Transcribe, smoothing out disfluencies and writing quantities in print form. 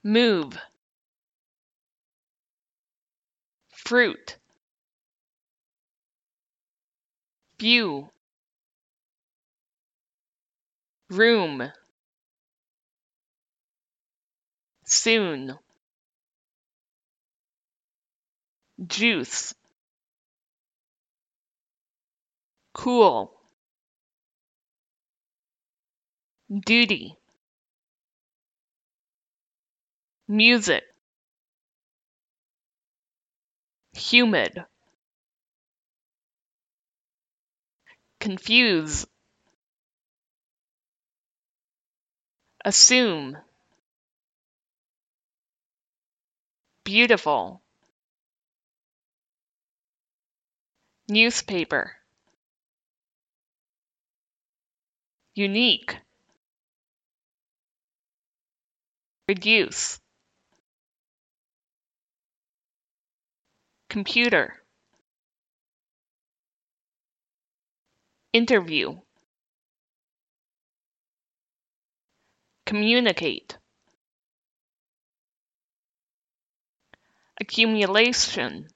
move, fruit, view, room, soon, juice, cool, duty, music, humid, confuse, assume, beautiful, newspaper, unique, reduce, computer, interview, communicate, accumulation,